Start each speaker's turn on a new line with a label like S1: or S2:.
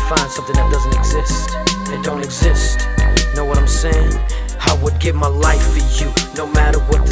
S1: find something that doesn't exist. It don't exist. Know what I'm saying? I would give my life for you, no matter what the